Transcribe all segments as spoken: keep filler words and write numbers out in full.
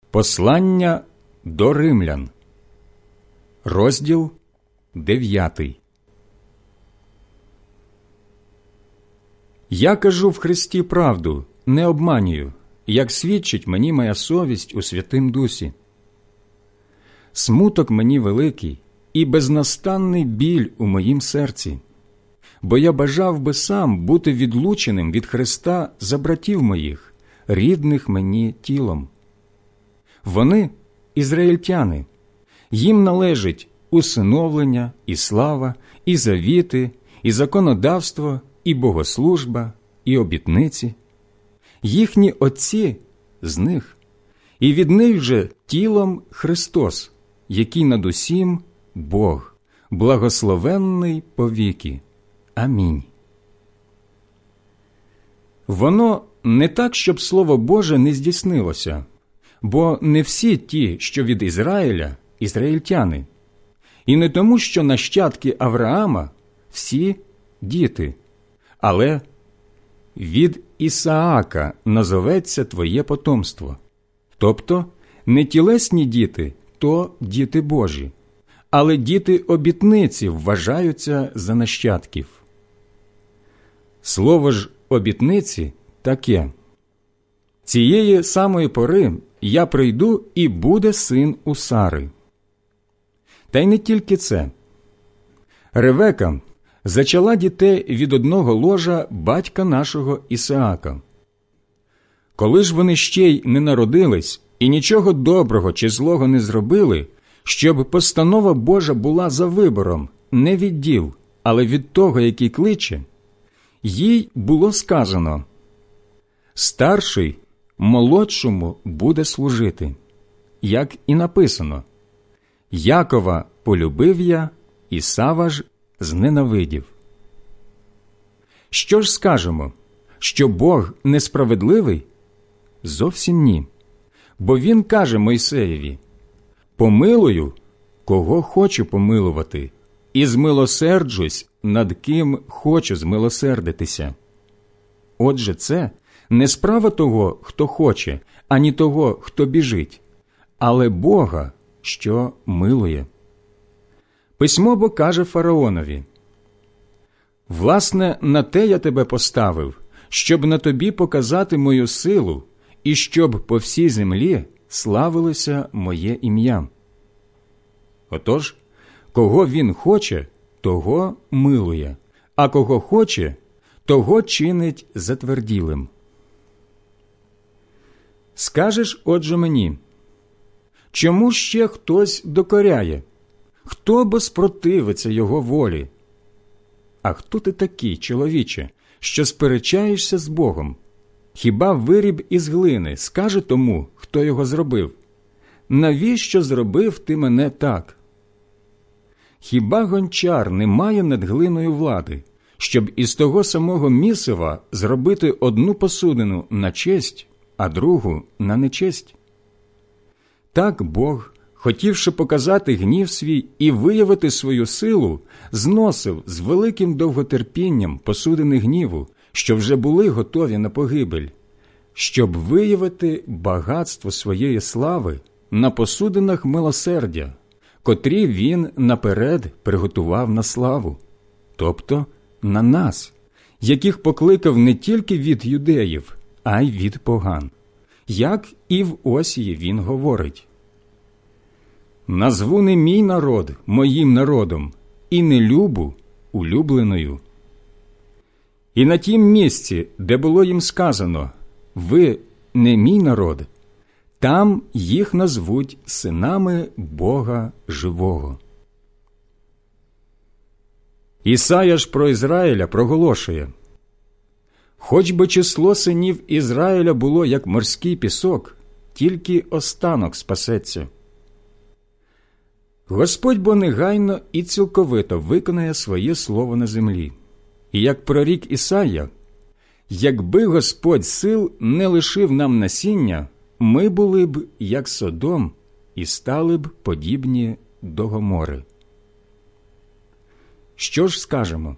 Послання до римлян, розділ дев'ятий. Я кажу в Христі правду, не обманюю, як свідчить мені моя совість у Святим Дусі. Смуток мені великий і безнастанний біль у моїм серці, бо я бажав би сам бути відлученим від Христа за братів моїх, рідних мені тілом. Вони – ізраїльтяни, їм належить усиновлення, і слава, і завіти, і законодавство, і богослужба, і обітниці. Їхні отці з них, і від них же тілом Христос, який над усім Бог, благословенний повіки. Амінь. Воно не так, щоб Слово Боже не здійснилося, бо не всі ті, що від Ізраїля, ізраїльтяни, і не тому, що нащадки Авраама всі діти, але від Ісаака назоветься твоє потомство, тобто не тілесні діти, то діти Божі, але діти обітниці вважаються за нащадків. Слово ж обітниці таке: цієї самої пори я прийду, і буде син у Сари. Та й не тільки це. Ревека зачала дітей від одного ложа батька нашого Ісаака. Коли ж вони ще й не народились і нічого доброго чи злого не зробили, щоб постанова Божа була за вибором не від діл, але від того, який кличе, їй було сказано: старший молодшому буде служити, як і написано: Якова полюбив я, Ісава ж зненавидів. Що ж скажемо? Що Бог несправедливий? Зовсім ні. Бо Він каже Мойсеєві: помилую, кого хочу помилувати, і змилосерджусь, над ким хочу змилосердитися. Отже, це не справа того, хто хоче, ані того, хто біжить, але Бога, що милує. Письмо бо каже фараонові: власне, на те я тебе поставив, щоб на тобі показати мою силу, і щоб по всій землі славилося моє ім'я. Отож, кого він хоче, того милує, а кого хоче, того чинить затверділим. Скажеш, отже, мені: чому ще хтось докоряє? Хто бо спротивиться його волі? А хто ти такий, чоловіче, що сперечаєшся з Богом? Хіба виріб із глини скаже тому, хто його зробив: навіщо зробив ти мене так? Хіба гончар не має над глиною влади, щоб із того самого місива зробити одну посудину на честь, а другу на нечесть? Так Бог, хотівши показати гнів свій і виявити свою силу, зносив з великим довготерпінням посудини гніву, що вже були готові на погибель, щоб виявити багатство своєї слави на посудинах милосердя, котрі він наперед приготував на славу, тобто на нас, яких покликав не тільки від юдеїв, а й від поган. Як і в Осії він говорить: назву не мій народ моїм народом, і не любу улюбленою. І на тім місці, де було їм сказано: ви не мій народ, там їх назвуть синами Бога живого. Ісая ж про Ізраїля проголошує: хоч би число синів Ізраїля було, як морський пісок, тільки останок спасеться. Господь бо негайно і цілковито виконає своє слово на землі. І як прорік Ісая: якби Господь сил не лишив нам насіння, ми були б, як Содом, і стали б подібні до Гомори. Що ж скажемо?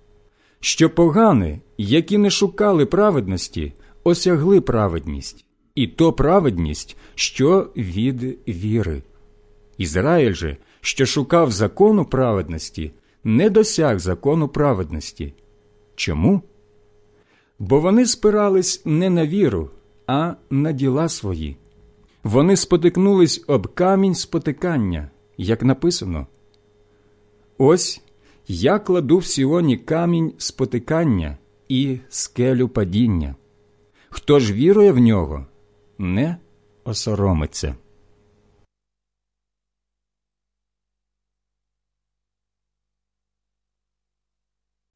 Що погани, які не шукали праведності, осягли праведність, і то праведність, що від віри. Ізраїль же, що шукав закону праведності, не досяг закону праведності. Чому? Бо вони спирались не на віру, а на діла свої. Вони спотикнулись об камінь спотикання, як написано: «Ось я кладу в Сіоні камінь спотикання і скелю падіння. Хто ж вірує в нього, не осоромиться».